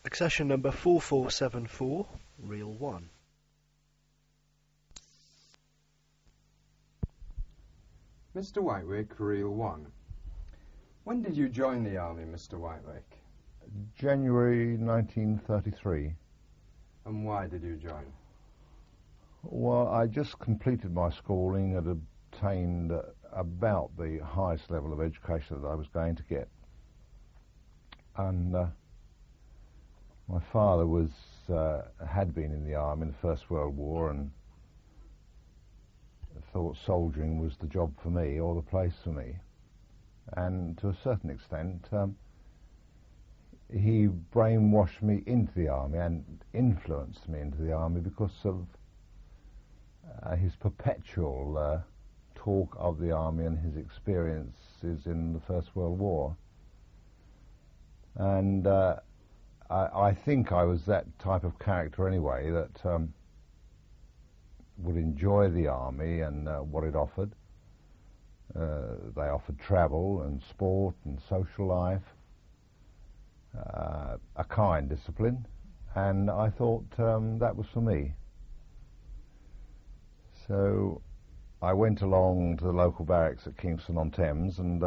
Accession number 4474, reel 1. Mr. Whitewick, reel 1. When did you join the army, Mr. Whitewick? January 1933. And why did you join? Well, I just completed my schooling and obtained about the highest level of education that I was going to get. And my father had been in the army in the First World War and thought soldiering was the job for me or the place for me. And to a certain extent, he brainwashed me into the army and influenced me into the army because of his perpetual talk of the army and his experiences in the First World War. And I think I was that type of character anyway, that would enjoy the army and what it offered. They offered travel and sport and social life, a kind discipline, and I thought that was for me. So I went along to the local barracks at Kingston-on-Thames and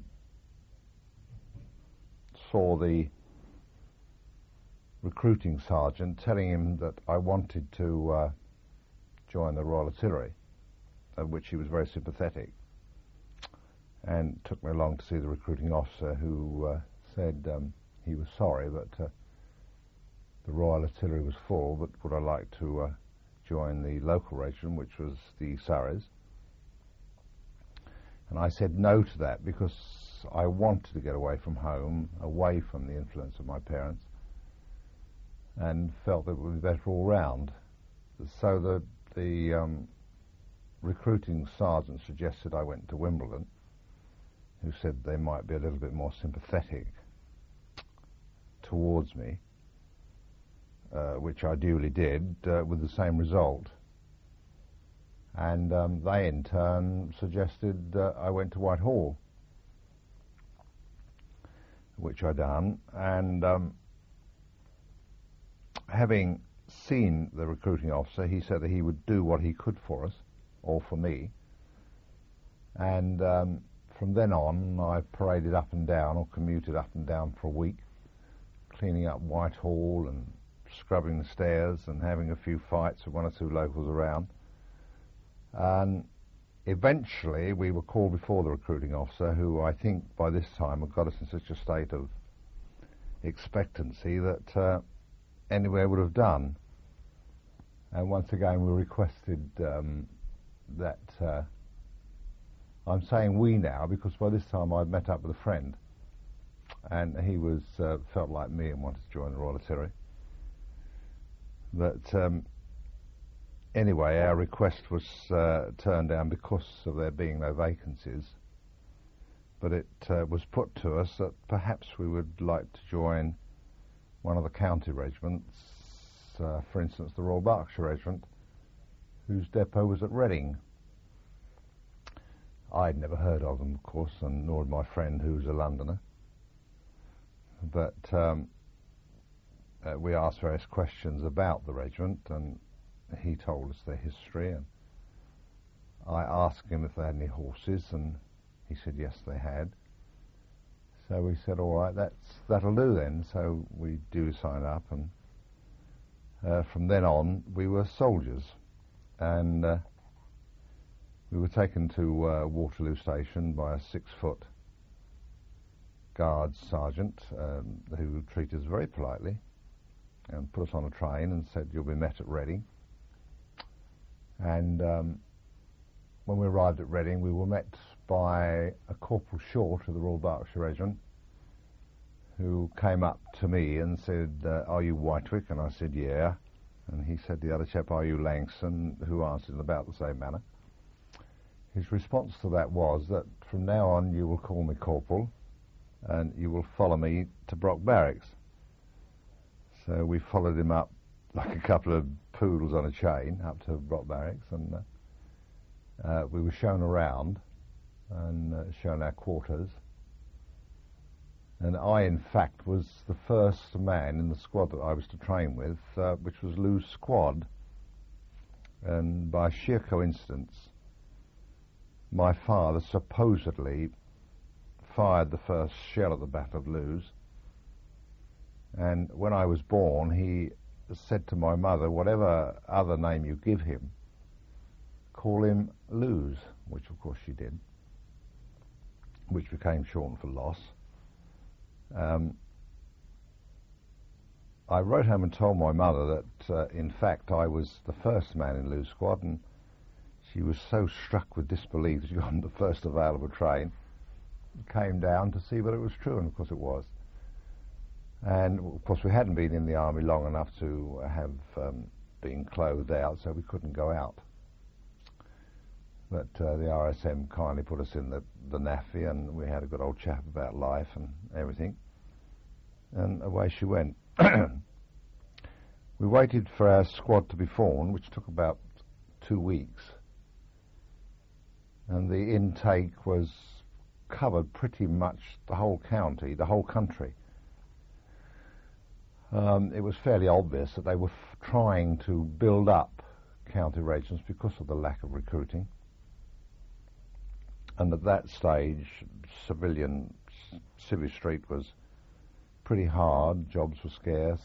saw the recruiting sergeant telling him that I wanted to join the Royal Artillery, of which he was very sympathetic, and took me along to see the recruiting officer, who said he was sorry, but the Royal Artillery was full, but would I like to join the local regiment, which was the Surreys. And I said no to that because I wanted to get away from home, away from the influence of my parents, and felt that it would be better all round. So the recruiting sergeant suggested I went to Wimbledon, who said they might be a little bit more sympathetic towards me, which I duly did, with the same result. And they in turn suggested I went to Whitehall, which I done, and having seen the recruiting officer, he said that he would do what he could for us, or for me, and from then on I paraded up and down, or commuted up and down for a week, cleaning up Whitehall and scrubbing the stairs and having a few fights with one or two locals around. And eventually we were called before the recruiting officer, who I think by this time had got us in such a state of expectancy that anywhere would have done. And once again we requested that, I'm saying we now because by this time I'd met up with a friend, and he was felt like me and wanted to join the Royal Artillery. But anyway, our request was turned down because of there being no vacancies. But it was put to us that perhaps we would like to join one of the county regiments, for instance the Royal Berkshire Regiment, whose depot was at Reading. I'd never heard of them, of course, and nor had my friend, who was a Londoner. But we asked various questions about the regiment, and he told us their history, and I asked him if they had any horses, and he said yes, they had. So we said, all right, that'll do then. So we do sign up, and from then on we were soldiers, and we were taken to Waterloo Station by a 6-foot Guards sergeant, who treated us very politely and put us on a train and said, you'll be met at Reading. And when we arrived at Reading, we were met by a Corporal Short of the Royal Berkshire Regiment, who came up to me and said, are you Whitewick? And I said, yeah. And he said, the other chap, are you Langston? Who answered in about the same manner. His response to that was that from now on you will call me Corporal, and you will follow me to Brock Barracks. So we followed him up like a couple of poodles on a chain up to Brock Barracks, and we were shown around and shown our quarters. And I, in fact, was the first man in the squad that I was to train with, which was Lou's squad. And by sheer coincidence, my father supposedly fired the first shell at the Battle of Loos. And when I was born, he said to my mother, whatever other name you give him, call him Loos, which of course she did, which became shortened for Loss. I wrote home and told my mother that, in fact, I was the first man in Lou's squad, and she was so struck with disbelief that she got on the first available train, came down to see whether it was true, and of course it was. And of course we hadn't been in the army long enough to have been clothed out, so we couldn't go out. But the RSM kindly put us in the NAFI, and we had a good old chat about life and everything. And away she went. We waited for our squad to be formed, which took about 2 weeks. And the intake was covered pretty much the whole county, the whole country. It was fairly obvious that they were trying to build up county regiments because of the lack of recruiting. And at that stage, Civvy Street was pretty hard, jobs were scarce,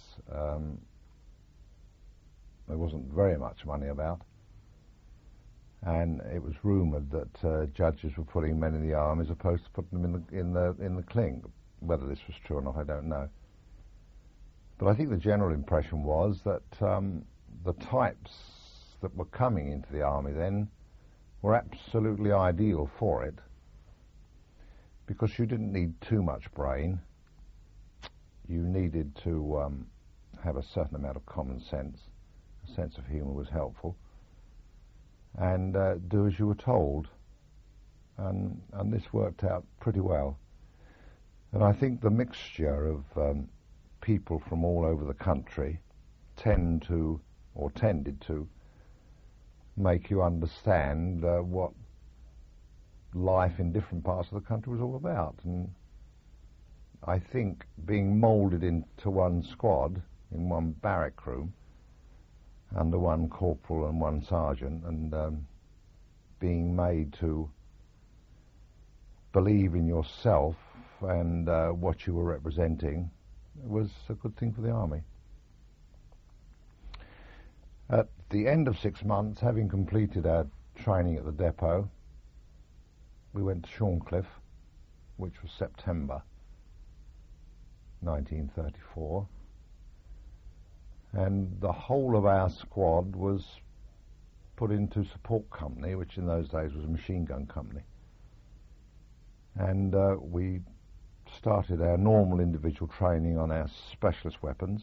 there wasn't very much money about, and it was rumoured that judges were putting men in the army as opposed to putting them in the cling. Whether this was true or not, I don't know. But I think the general impression was that the types that were coming into the army then were absolutely ideal for it, because you didn't need too much brain. You needed to have a certain amount of common sense. A sense of humour was helpful, and do as you were told. And this worked out pretty well. And I think the mixture of people from all over the country tended to make you understand what life in different parts of the country was all about. And I think being moulded into one squad, in one barrack room, under one corporal and one sergeant, and being made to believe in yourself and what you were representing was a good thing for the army. At the end of 6 months, having completed our training at the depot, we went to Shorncliffe, which was September 1934, and the whole of our squad was put into support company, which in those days was a machine gun company. And we started our normal individual training on our specialist weapons,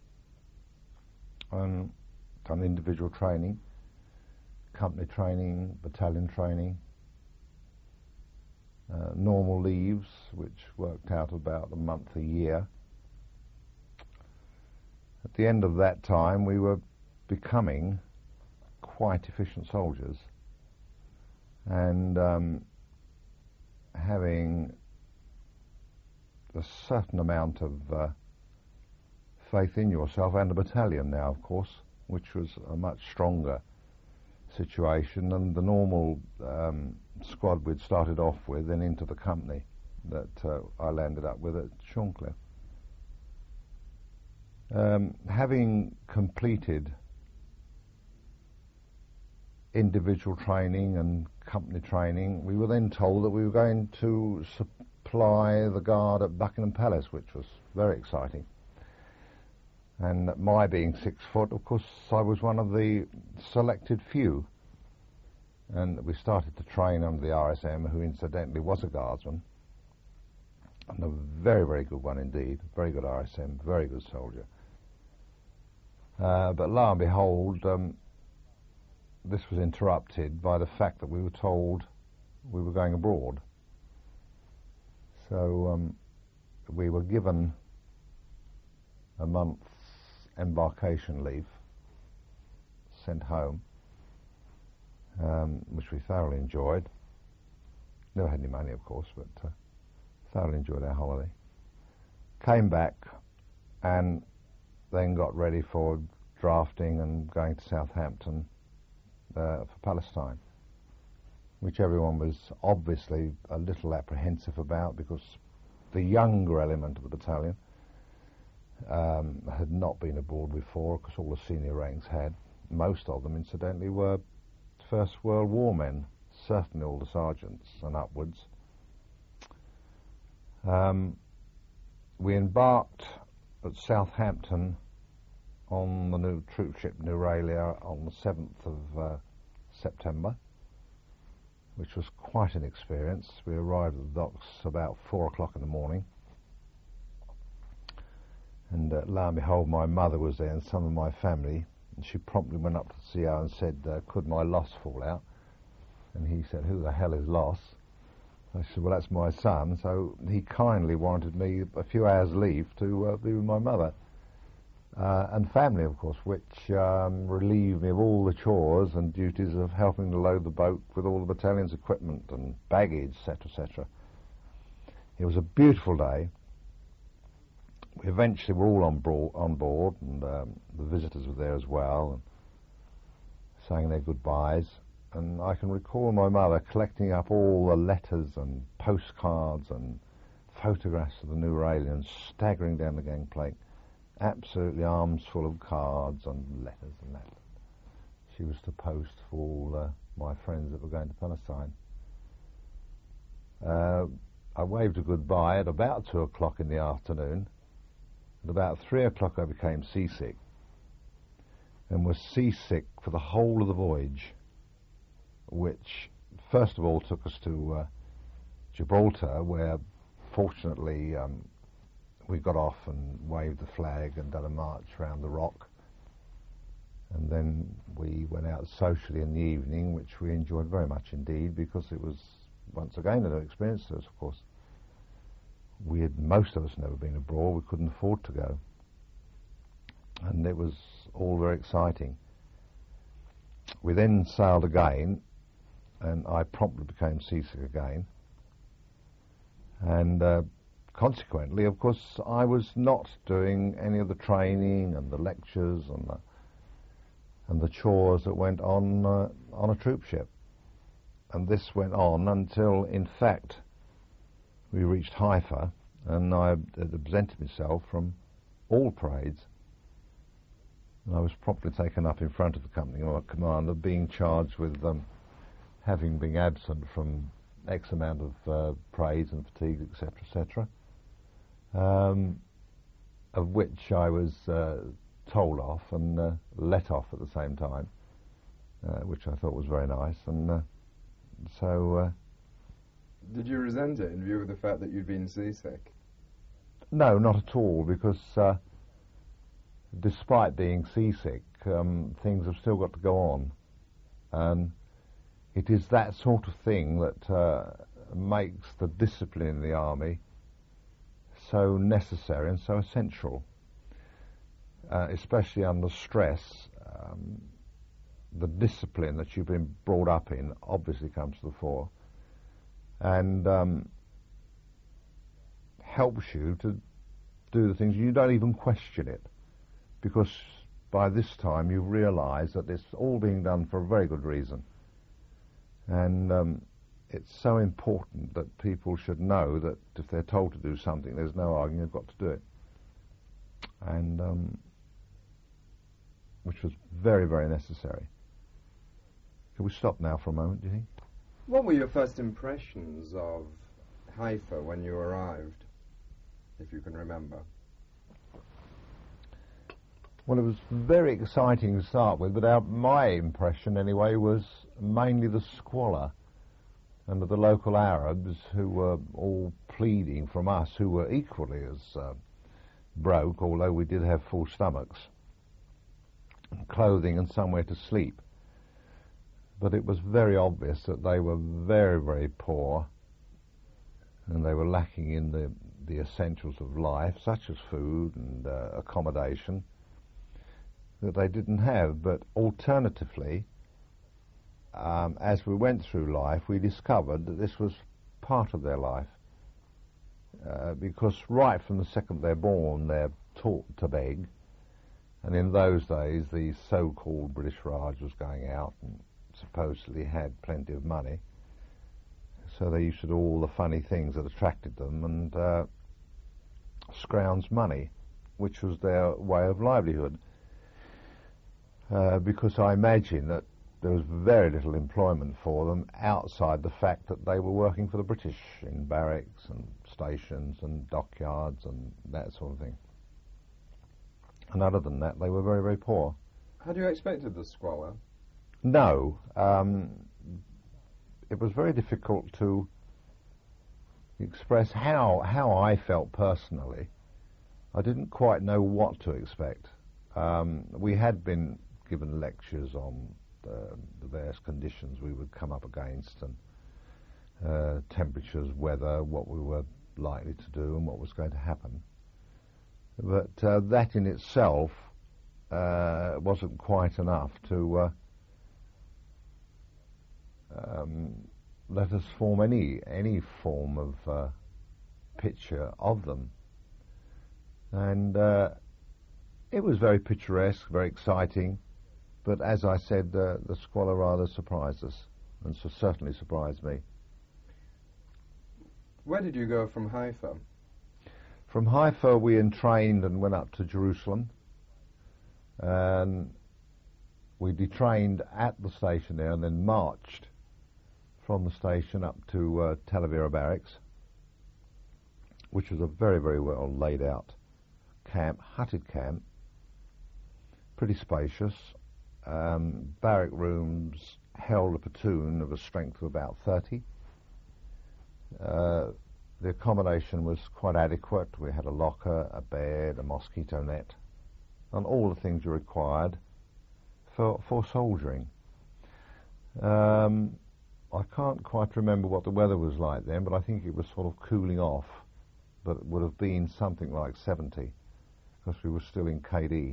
and done individual training, company training, battalion training, normal leaves, which worked out about a month a year. At the end of that time, we were becoming quite efficient soldiers, and having a certain amount of faith in yourself, and the battalion now, of course, which was a much stronger situation than the normal squad we'd started off with, and into the company that I landed up with at Shorncliffe. Having completed individual training and company training, we were then told that we were going to supply the guard at Buckingham Palace, which was very exciting. And my being 6 foot, of course, I was one of the selected few. And we started to train under the RSM, who incidentally was a guardsman, and a very, very good one indeed. Very good RSM, very good soldier. But lo and behold, this was interrupted by the fact that we were told we were going abroad. So we were given a month's embarkation leave, sent home, which we thoroughly enjoyed. Never had any money, of course, but thoroughly enjoyed our holiday. came back and then got ready for drafting and going to Southampton for Palestine, which everyone was obviously a little apprehensive about because the younger element of the battalion had not been abroad before, because all the senior ranks had. Most of them, incidentally, were First World War men, certainly all the sergeants and upwards. We embarked at Southampton on the new troop ship Neuralia on the 7th of September, which was quite an experience. We arrived at the docks about 4 o'clock in the morning, and lo and behold, my mother was there and some of my family, and she promptly went up to the CO and said, could my Loss fall out? And he said, who the hell is Loss? I said, well, that's my son. So he kindly warranted me a few hours leave to be with my mother and family, of course, which relieved me of all the chores and duties of helping to load the boat with all the battalion's equipment and baggage, etc., etc. It was a beautiful day. We eventually were all on board, and the visitors were there as well, and saying their goodbyes. And I can recall my mother collecting up all the letters and postcards and photographs of the Neuralia and staggering down the gangplank, absolutely arms full of cards and letters and that. She was to post for all my friends that were going to Palestine. I waved a goodbye at about 2 o'clock in the afternoon. At about 3 o'clock I became seasick, and was seasick for the whole of the voyage, which first of all took us to Gibraltar, where fortunately we got off and waved the flag and done a march around the rock, and then we went out socially in the evening, which we enjoyed very much indeed, because it was once again an experience to us. Of course, most of us never been abroad, we couldn't afford to go, and it was all very exciting. We then sailed again, and I promptly became seasick again, and consequently, of course, I was not doing any of the training and the lectures and the chores that went on a troop ship. And this went on until, in fact, we reached Haifa, and I had absented myself from all parades. And I was promptly taken up in front of the company commander, being charged with having been absent from X amount of parades and fatigues, etc., etc., of which I was told off and let off at the same time, which I thought was very nice. And so... Did you resent it in view of the fact that you'd been seasick? No, not at all, because despite being seasick, things have still got to go on. And it is that sort of thing that makes the discipline in the army so necessary and so essential, especially under stress. The discipline that you've been brought up in obviously comes to the fore, and helps you to do the things. You don't even question it, because by this time you've realised that it's all being done for a very good reason. And it's so important that people should know that if they're told to do something, there's no arguing, they've got to do it. And which was very, very necessary. Can we stop now for a moment, do you think? What were your first impressions of Haifa when you arrived, if you can remember? Well, it was very exciting to start with, but my impression, anyway, was mainly the squalor and of the local Arabs, who were all pleading from us, who were equally as broke, although we did have full stomachs, clothing and somewhere to sleep. But it was very obvious that they were very, very poor, and they were lacking in the essentials of life, such as food and accommodation, that they didn't have. But alternatively, as we went through life, we discovered that this was part of their life, because right from the second they're born, they're taught to beg. And in those days, the so-called British Raj was going out and supposedly had plenty of money. So they used to do all the funny things that attracted them and scrounge money, which was their way of livelihood. Because I imagine that there was very little employment for them outside the fact that they were working for the British in barracks and stations and dockyards and that sort of thing. And other than that, they were very, very poor. Had you expected the squalor? No. It was very difficult to express how I felt personally. I didn't quite know what to expect. We had been given lectures on the various conditions we would come up against and temperatures, weather, what we were likely to do and what was going to happen. But that in itself wasn't quite enough to let us form any form of picture of them. And it was very picturesque, very exciting, but as I said, the squalor rather surprised us, and so certainly surprised me. Where did you go from Haifa? From Haifa we entrained and went up to Jerusalem, and we detrained at the station there and then marched from the station up to Tel Aviv barracks, which was a very, very well laid out camp, hutted camp, pretty spacious. Barrack rooms held a platoon of a strength of about 30. The accommodation was quite adequate. We had a locker, a bed, a mosquito net, and all the things you required for soldiering. I can't quite remember what the weather was like then, but I think it was sort of cooling off, but it would have been something like 70, because we were still in KD.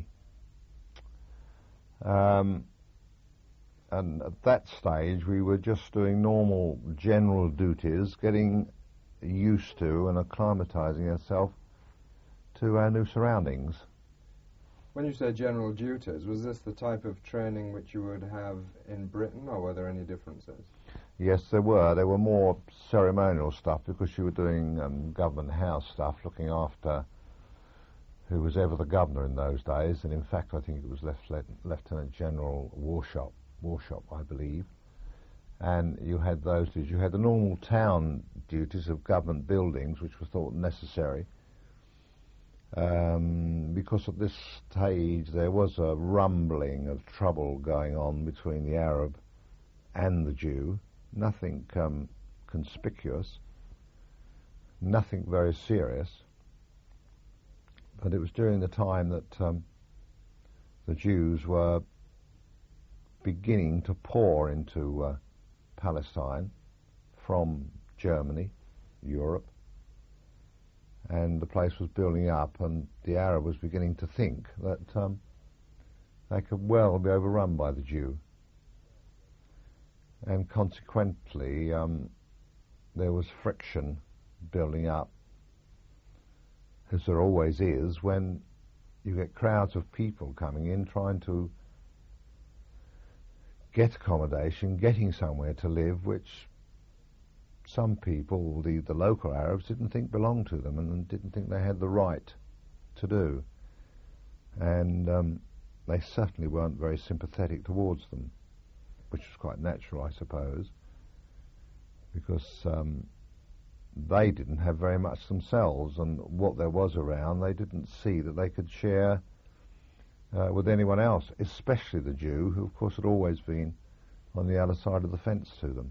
And at that stage we were just doing normal general duties, getting used to and acclimatizing ourselves to our new surroundings. When you say general duties, was this the type of training which you would have in Britain, or were there any differences? Yes, there were. There were more ceremonial stuff, because you were doing government house stuff, looking after who was ever the governor in those days, and in fact I think it was Lieutenant General Warshop, I believe. And you had those duties. You had the normal town duties of government buildings, which were thought necessary, because at this stage there was a rumbling of trouble going on between the Arab and the Jew. Nothing conspicuous, nothing very serious. But it was during the time that the Jews were beginning to pour into Palestine from Germany, Europe, and the place was building up, and the Arab was beginning to think that they could well be overrun by the Jew. And consequently, there was friction building up, as there always is when you get crowds of people coming in trying to get accommodation, getting somewhere to live, which some people, the local Arabs, didn't think belonged to them and didn't think they had the right to do. And they certainly weren't very sympathetic towards them, which was quite natural, I suppose, because they didn't have very much themselves, and what there was around they didn't see that they could share with anyone else, especially the Jew, who of course had always been on the other side of the fence to them.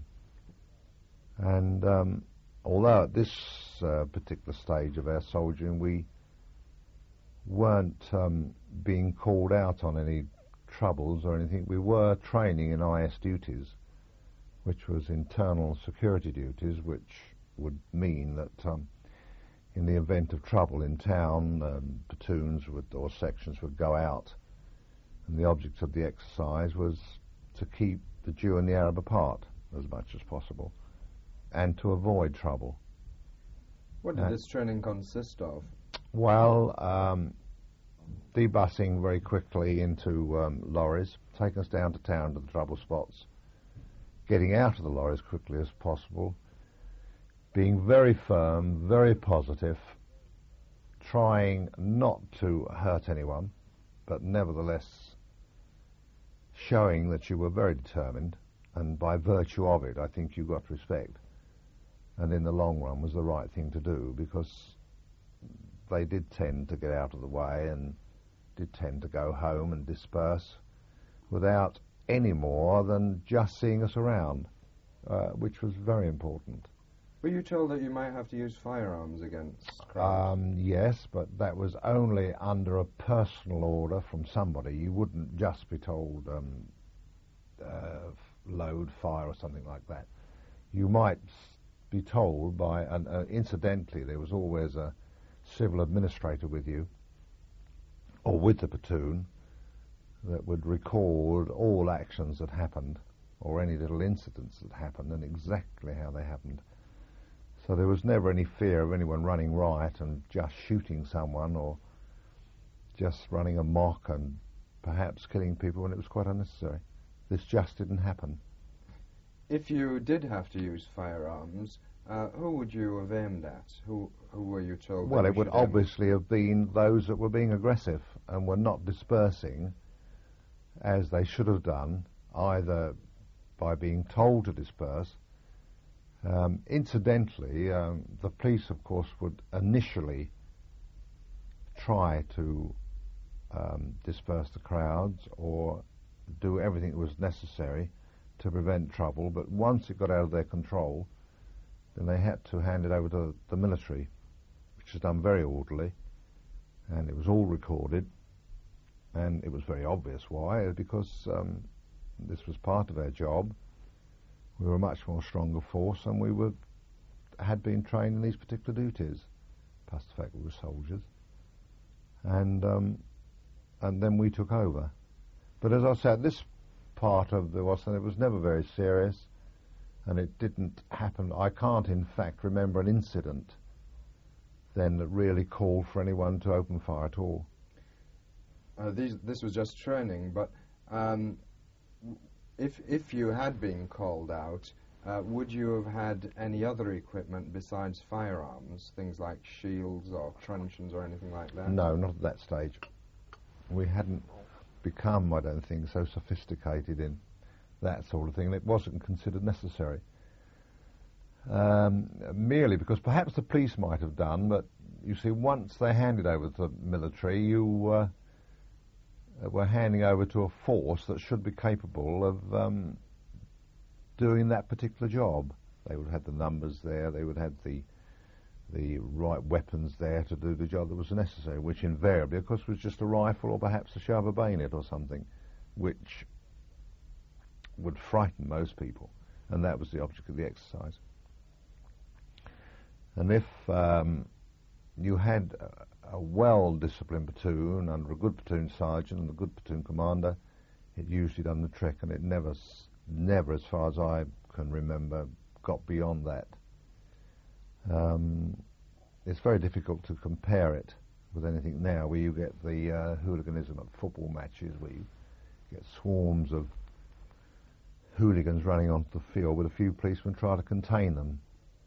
And although at this particular stage of our soldiering we weren't being called out on any troubles or anything, we were training in IS duties, which was internal security duties, which would mean that in the event of trouble in town, platoons or sections would go out, and the object of the exercise was to keep the Jew and the Arab apart as much as possible, and to avoid trouble. What did this training consist of? Well, debussing very quickly into lorries, taking us down to town to the trouble spots, getting out of the lorries as quickly as possible, being very firm, very positive, trying not to hurt anyone, but nevertheless showing that you were very determined, and by virtue of it, I think you got respect, and in the long run was the right thing to do, because they did tend to get out of the way and did tend to go home and disperse without any more than just seeing us around, which was very important. Were you told that you might have to use firearms against crowds? Yes, but that was only under a personal order from somebody. You wouldn't just be told load, fire or something like that. You might be told by, and incidentally, there was always a civil administrator with you, or with the platoon, that would record all actions that happened, or any little incidents that happened, and exactly how they happened. So there was never any fear of anyone running riot and just shooting someone, or just running amok and perhaps killing people when it was quite unnecessary. This just didn't happen. If you did have to use firearms, who would you have aimed at? Who were you told? Well, it would obviously have been those that were being aggressive and were not dispersing as they should have done, either by being told to disperse. Incidentally, the police, of course, would initially try to disperse the crowds or do everything that was necessary to prevent trouble, but once it got out of their control, then they had to hand it over to the military, which was done very orderly, and it was all recorded, and it was very obvious why, because this was part of our job. We were a much more stronger force, and we had been trained in these particular duties, plus the fact we were soldiers, and then we took over. But as I said, this part of the Western, it was never very serious, and it didn't happen. I can't, in fact, remember an incident then that really called for anyone to open fire at all. This was just training, but if you had been called out, would you have had any other equipment besides firearms, things like shields or truncheons or anything like that? No, not at that stage. We hadn't become, I don't think, so sophisticated in that sort of thing, and it wasn't considered necessary. Merely because perhaps the police might have done, but you see, once they handed over to the military, you were handing over to a force that should be capable of doing that particular job. They would have had the numbers there, they would have the right weapons there to do the job that was necessary, which invariably, of course, was just a rifle or perhaps a shove of bayonet or something, which would frighten most people, and that was the object of the exercise. And if you had a well-disciplined platoon under a good platoon sergeant and a good platoon commander, it usually done the trick, and it never, as far as I can remember, got beyond that. It's very difficult to compare it with anything now, where you get the hooliganism at football matches, where you get swarms of hooligans running onto the field with a few policemen trying to contain them.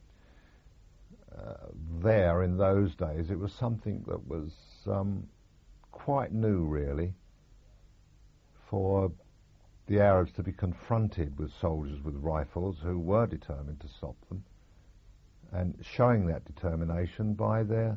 There, in those days, it was something that was quite new, really, for the Arabs to be confronted with soldiers with rifles who were determined to stop them, and showing that determination by their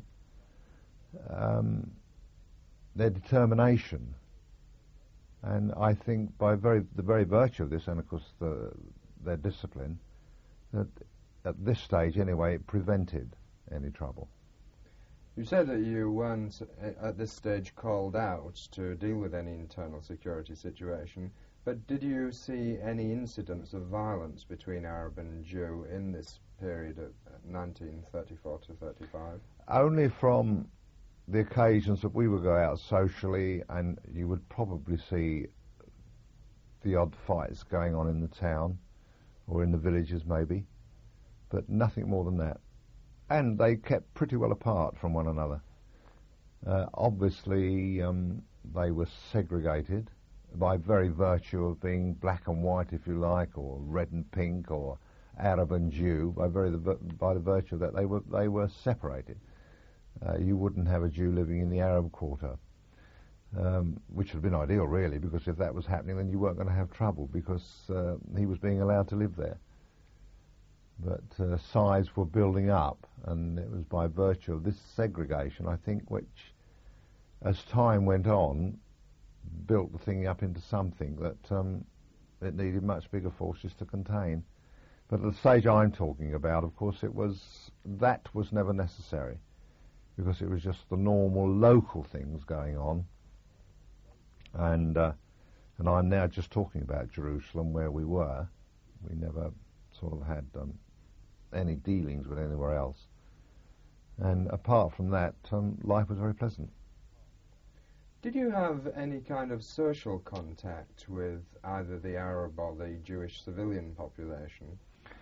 determination. And I think by the very virtue of this, and of course their discipline, that at this stage anyway it prevented any trouble. You said that you weren't at this stage called out to deal with any internal security situation, but did you see any incidents of violence between Arab and Jew in this period of 1934 to 35? Only from the occasions that we would go out socially, and you would probably see the odd fights going on in the town or in the villages maybe, but nothing more than that. and they kept pretty well apart from one another. Obviously, they were segregated by very virtue of being black and white, if you like, or red and pink, or Arab and Jew. By the virtue of that, they were separated. You wouldn't have a Jew living in the Arab quarter, which would have been ideal, really, because if that was happening, then you weren't going to have trouble, because he was being allowed to live there. But sides were building up, and it was by virtue of this segregation, I think, which, as time went on, built the thing up into something that it needed much bigger forces to contain. But at the stage I'm talking about, of course, that was never necessary, because it was just the normal local things going on. And I'm now just talking about Jerusalem, where we were. We never sort of had any dealings with anywhere else. And apart from that, life was very pleasant. Did you have any kind of social contact with either the Arab or the Jewish civilian population?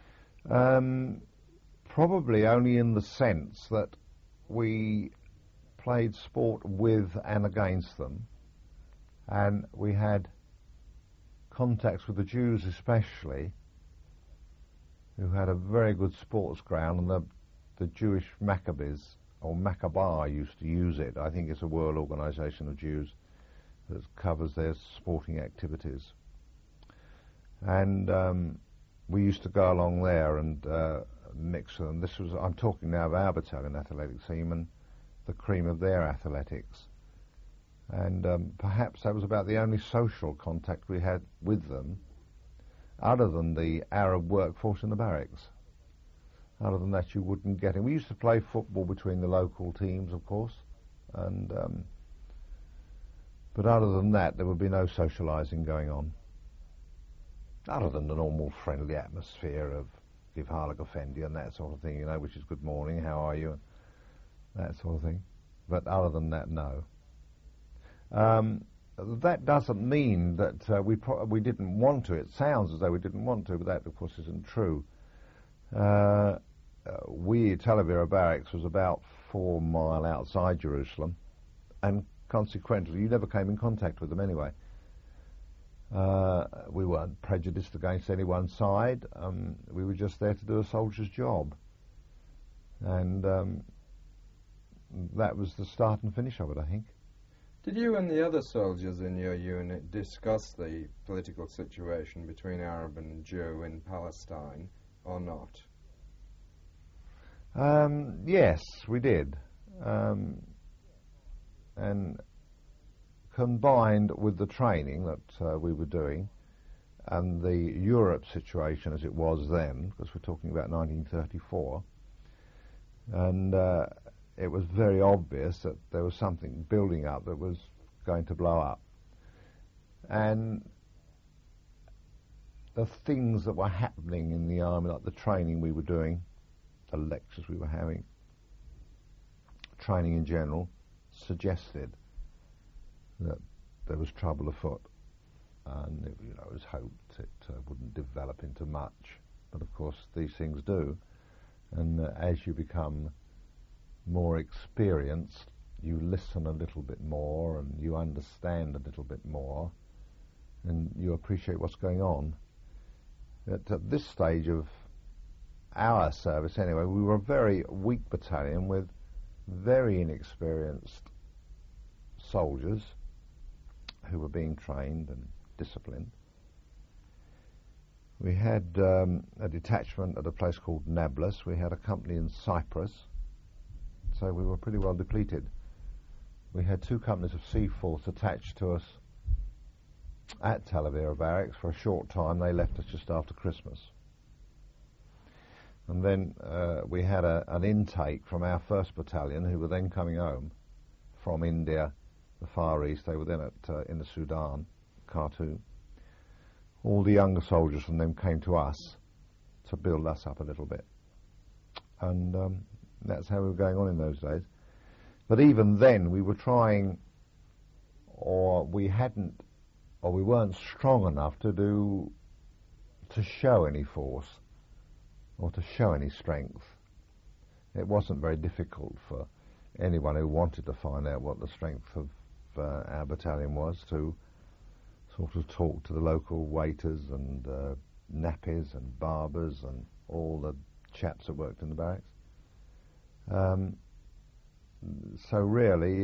Probably only in the sense that we played sport with and against them, and we had contacts with the Jews especially, who had a very good sports ground, and the Jewish Maccabees, or Maccabah, used to use it. I think it's a world organisation of Jews that covers their sporting activities. And we used to go along there and mix with them. I'm talking now of our battalion athletic team and the cream of their athletics. And perhaps that was about the only social contact we had with them, other than the Arab workforce in the barracks. Other than that, you wouldn't get in. We used to play football between the local teams, of course, and but other than that, there would be no socialising going on. Other than the normal friendly atmosphere of Give Harlech Effendi and that sort of thing, which is good morning, how are you, and that sort of thing. But other than that, no. That doesn't mean that we didn't want to. It sounds as though we didn't want to, but that, of course, isn't true. Tel Aviv Barracks was about 4 miles outside Jerusalem, and consequently you never came in contact with them anyway. We weren't prejudiced against any one side. We were just there to do a soldier's job, and that was the start and finish of it, I think. Did you and the other soldiers in your unit discuss the political situation between Arab and Jew in Palestine, or not? Yes, we did. And combined with the training that we were doing and the Europe situation as it was then, because we're talking about 1934, and it was very obvious that there was something building up that was going to blow up. And the things that were happening in the army, like the training we were doing, the lectures we were having, training in general, suggested that there was trouble afoot, and it was hoped it wouldn't develop into much. But of course these things do, and as you become more experienced, you listen a little bit more and you understand a little bit more, and you appreciate what's going on. At this stage of our service anyway, we were a very weak battalion with very inexperienced soldiers who were being trained and disciplined. We had a detachment at a place called Nablus. We had a company in Cyprus, so we were pretty well depleted. We had 2 companies of Seaforth attached to us at Tel Aviv Barracks for a short time. They left us just after Christmas. And then we had an intake from our 1st Battalion, who were then coming home from India, the Far East. They were then in the Sudan, Khartoum. All the younger soldiers from them came to us to build us up a little bit. And that's how we were going on in those days. But even then, we were trying, or we weren't strong enough to show any force or to show any strength. it wasn't very difficult for anyone who wanted to find out what the strength of our battalion was to sort of talk to the local waiters and nappies and barbers and all the chaps that worked in the barracks. So really,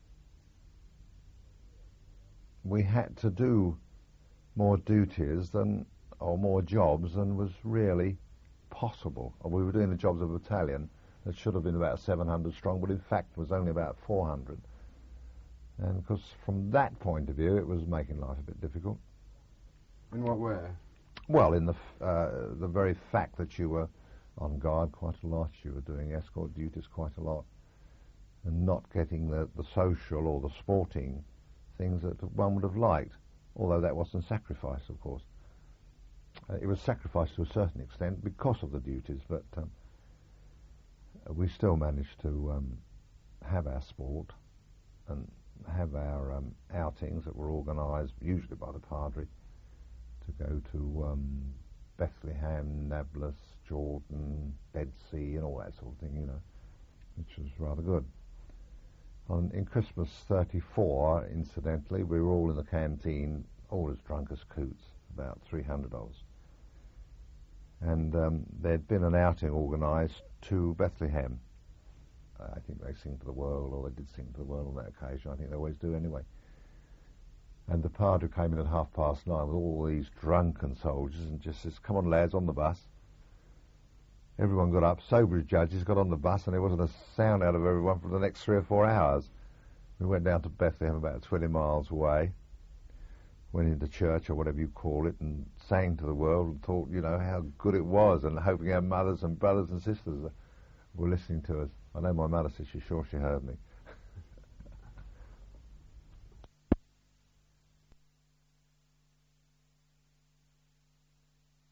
we had to do more duties or more jobs than was really possible. We were doing the jobs of a battalion that should have been about 700 strong, but in fact was only about 400. And of course, from that point of view, it was making life a bit difficult. In what way? Well, in the very fact that you were on guard quite a lot, you were doing escort duties quite a lot, and not getting the social or the sporting things that one would have liked, although that wasn't sacrifice, of course. It was sacrificed to a certain extent because of the duties, but we still managed to have our sport and have our outings that were organised, usually by the Padre, to go to Bethlehem, Nablus, Jordan, Bedsea, and all that sort of thing, you know, which was rather good. In Christmas 34, incidentally, we were all in the canteen, all as drunk as coots, about 300 of us. And there'd been an outing organised to Bethlehem. I think they sing to the world, or they did sing to the world on that occasion. I think they always do anyway. And the Padre came in at 9:30 with all these drunken soldiers and just says, "Come on, lads, on the bus." Everyone got up, sober as judges, got on the bus, and there wasn't a sound out of everyone for the next 3 or 4 hours. We went down to Bethlehem, about 20 miles away, went into church, or whatever you call it, and sang to the world and thought, you know, how good it was, and hoping our mothers and brothers and sisters were listening to us. I know my mother said she's sure she heard me.